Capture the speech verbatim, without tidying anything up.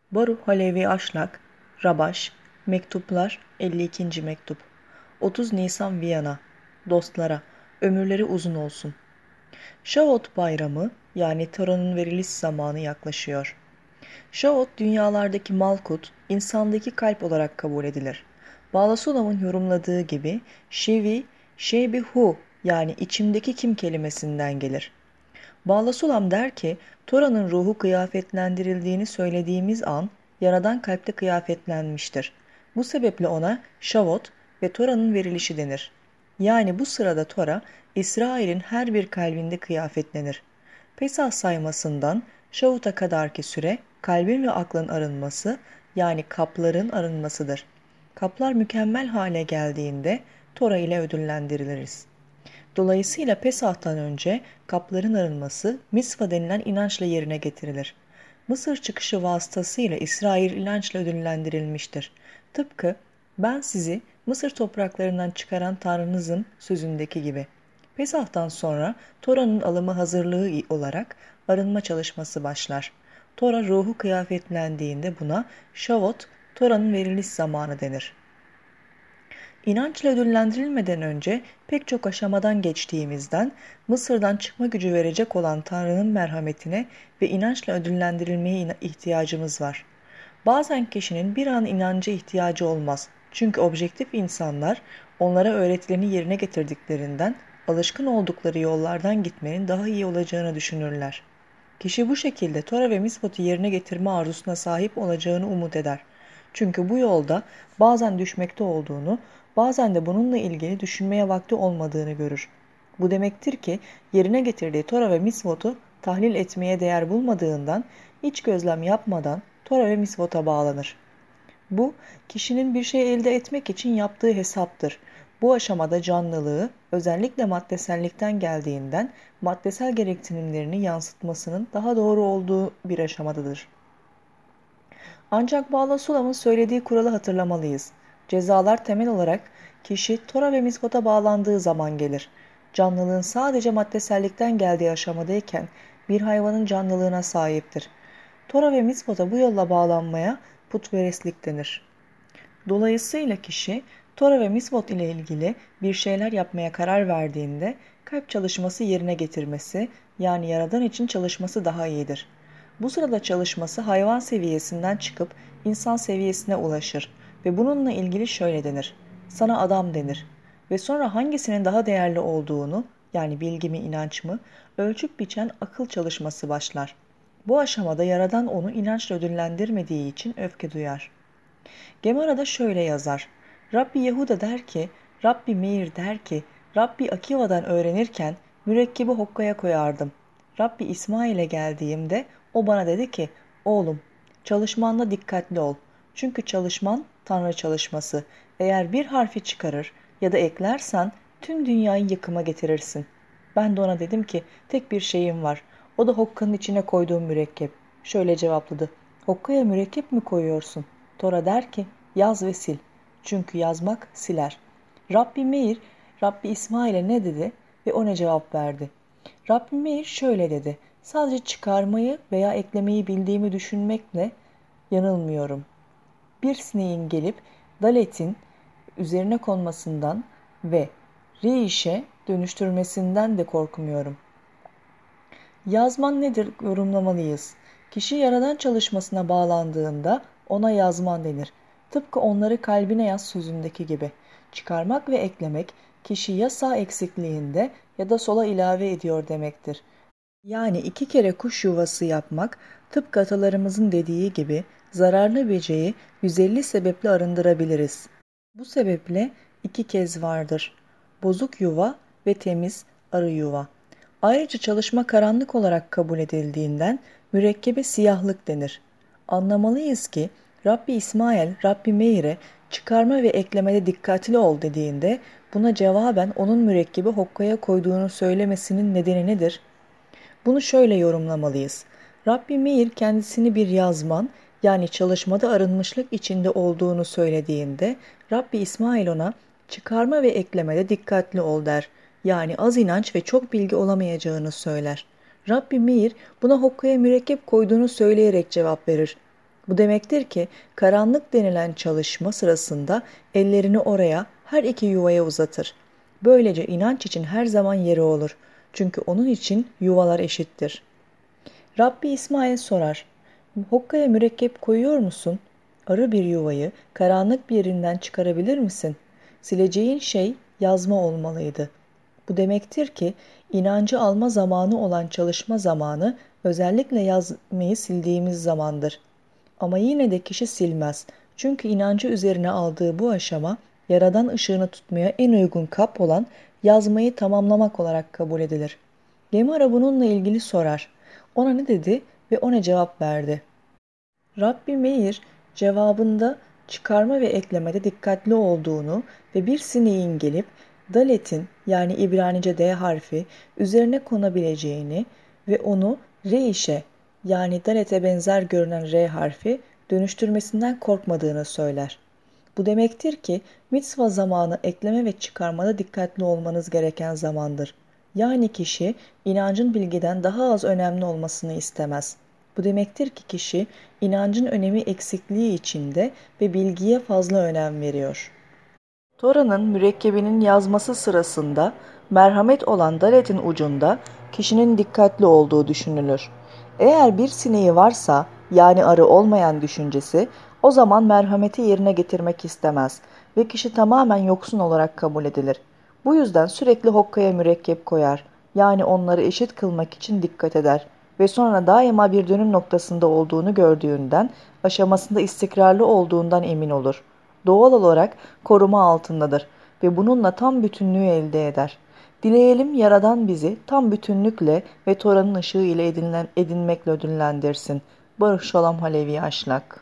Baruh Halevi Aşlak, Rabaş, Mektuplar elli ikinci Mektup. otuz Nisan Viyana. Dostlara, ömürleri uzun olsun. Şaot bayramı yani Tora'nın veriliş zamanı yaklaşıyor. Şaot dünyalardaki Malkut, insandaki kalp olarak kabul edilir. Bağlasulam'ın yorumladığı gibi Şevi, Şebi Hu yani içimdeki kim kelimesinden gelir. Bağlasulam der ki, Tora'nın ruhu kıyafetlendirildiğini söylediğimiz an, Yaradan kalpte kıyafetlenmiştir. Bu sebeple ona Şavot ve Tora'nın verilişi denir. Yani bu sırada Tora, İsrail'in her bir kalbinde kıyafetlenir. Pesah saymasından Şavut'a kadarki süre, kalbin ve aklın arınması, yani kapların arınmasıdır. Kaplar mükemmel hale geldiğinde Tora ile ödüllendiriliriz. Dolayısıyla Pesah'tan önce kapların arınması Misva denilen inançla yerine getirilir. Mısır çıkışı vasıtasıyla İsrail inançla ödüllendirilmiştir. Tıpkı ben sizi Mısır topraklarından çıkaran Tanrınızın sözündeki gibi. Pesah'tan sonra Tora'nın alımı hazırlığı olarak arınma çalışması başlar. Tora ruhu kıyafetlendiğinde buna Şavot, Tora'nın veriliş zamanı denir. İnançla ödüllendirilmeden önce pek çok aşamadan geçtiğimizden Mısır'dan çıkma gücü verecek olan Tanrı'nın merhametine ve inançla ödüllendirilmeye ihtiyacımız var. Bazen kişinin bir an inanca ihtiyacı olmaz. Çünkü objektif insanlar onlara öğretilerini yerine getirdiklerinden alışkın oldukları yollardan gitmenin daha iyi olacağını düşünürler. Kişi bu şekilde Tora ve Mitzvot'u yerine getirme arzusuna sahip olacağını umut eder. Çünkü bu yolda bazen düşmekte olduğunu, bazen de bununla ilgili düşünmeye vakti olmadığını görür. Bu demektir ki yerine getirdiği Tora ve Mitzvot'u tahlil etmeye değer bulmadığından hiç gözlem yapmadan Tora ve Mitzvot'a bağlanır. Bu, kişinin bir şey elde etmek için yaptığı hesaptır. Bu aşamada canlılığı, özellikle maddesellikten geldiğinden maddesel gereksinimlerini yansıtmasının daha doğru olduğu bir aşamadadır. Ancak Bağlasulam'ın söylediği kuralı hatırlamalıyız. Cezalar temel olarak kişi Tora ve Mitzvot'a bağlandığı zaman gelir. Canlılığın sadece maddesellikten geldiği aşamadayken bir hayvanın canlılığına sahiptir. Tora ve Mitzvot'a bu yolla bağlanmaya putperestlik denir. Dolayısıyla kişi Tora ve Mitzvot ile ilgili bir şeyler yapmaya karar verdiğinde kalp çalışması yerine getirmesi, yani Yaradan için çalışması daha iyidir. Bu sırada çalışması hayvan seviyesinden çıkıp insan seviyesine ulaşır ve bununla ilgili şöyle denir: sana adam denir ve sonra hangisinin daha değerli olduğunu, yani bilgi mi inanç mı, ölçüp biçen akıl çalışması başlar. Bu aşamada Yaradan onu inançla ödüllendirmediği için öfke duyar. Gemara'da şöyle yazar: Rabbi Yehuda der ki, Rabbi Meir der ki, Rabbi Akiva'dan öğrenirken mürekkebi hokkaya koyardım. Rabbi İsmail'e geldiğimde o bana dedi ki, oğlum çalışmanla dikkatli ol. Çünkü çalışman Tanrı çalışması. Eğer bir harfi çıkarır ya da eklersen tüm dünyayı yıkıma getirirsin. Ben de ona dedim ki, tek bir şeyim var. O da hokkanın içine koyduğum mürekkep. Şöyle cevapladı: hokkaya mürekkep mi koyuyorsun? Tora der ki, yaz ve sil. Çünkü yazmak siler. Rabbi Meir, Rabbi İsmail'e ne dedi ve o ne cevap verdi? Rabbi Meir şöyle dedi: sadece çıkarmayı veya eklemeyi bildiğimi düşünmekle yanılmıyorum. Bir sineğin gelip daletin üzerine konmasından ve reişe dönüştürmesinden de korkmuyorum. Yazman nedir yorumlamalıyız. Kişi Yaradan çalışmasına bağlandığında ona yazman denir. Tıpkı onları kalbine yaz sözündeki gibi. Çıkarmak ve eklemek kişi ya sağ eksikliğinde ya da sola ilave ediyor demektir. Yani iki kere kuş yuvası yapmak, tıpkı atalarımızın dediği gibi zararlı böceği yüz elli sebeple arındırabiliriz. Bu sebeple iki kez vardır: bozuk yuva ve temiz arı yuva. Ayrıca çalışma karanlık olarak kabul edildiğinden mürekkebe siyahlık denir. Anlamalıyız ki Rabbi İsmail, Rabbi Meir'e çıkarma ve eklemede dikkatli ol dediğinde buna cevaben onun mürekkebi hokkaya koyduğunu söylemesinin nedeni nedir? Bunu şöyle yorumlamalıyız. Rabbi Meir kendisini bir yazman, yani çalışmada arınmışlık içinde olduğunu söylediğinde Rabbi İsmail ona çıkarma ve eklemede dikkatli ol der. Yani az inanç ve çok bilgi olamayacağını söyler. Rabbi Meir buna hokkaya mürekkep koyduğunu söyleyerek cevap verir. Bu demektir ki karanlık denilen çalışma sırasında ellerini oraya, her iki yuvaya uzatır. Böylece inanç için her zaman yeri olur. Çünkü onun için yuvalar eşittir. Rabbi İsmail sorar: Hokkaya mürekkep koyuyor musun? Arı bir yuvayı karanlık bir yerinden çıkarabilir misin? Sileceğin şey yazma olmalıydı. Bu demektir ki inancı alma zamanı olan çalışma zamanı özellikle yazmayı sildiğimiz zamandır. Ama yine de kişi silmez. Çünkü inancı üzerine aldığı bu aşama Yaradan ışığını tutmaya en uygun kap olan yazmayı tamamlamak olarak kabul edilir. Gemara bununla ilgili sorar. Ona ne dedi ve o ne cevap verdi? Rabbi Meir cevabında çıkarma ve eklemede dikkatli olduğunu ve bir sineğin gelip dalet'in yani İbranice D harfi üzerine konabileceğini ve onu reişe yani dalet'e benzer görünen R harfi dönüştürmesinden korkmadığını söyler. Bu demektir ki mitzva zamanı ekleme ve çıkarmada dikkatli olmanız gereken zamandır. Yani kişi inancın bilgiden daha az önemli olmasını istemez. Bu demektir ki kişi inancın önemi eksikliği içinde ve bilgiye fazla önem veriyor. Tora'nın mürekkebinin yazması sırasında merhamet olan daletin ucunda kişinin dikkatli olduğu düşünülür. Eğer bir sineği varsa yani arı olmayan düşüncesi o zaman merhameti yerine getirmek istemez ve kişi tamamen yoksun olarak kabul edilir. Bu yüzden sürekli hokkaya mürekkep koyar yani onları eşit kılmak için dikkat eder ve sonra daima bir dönüm noktasında olduğunu gördüğünden aşamasında istikrarlı olduğundan emin olur. Doğal olarak koruma altındadır ve bununla tam bütünlüğü elde eder. Dileyelim Yaradan bizi tam bütünlükle ve Tora'nın ışığı ile edinilen, edinmekle ödüllendirsin. Barış Şolam Halevi Aşlak.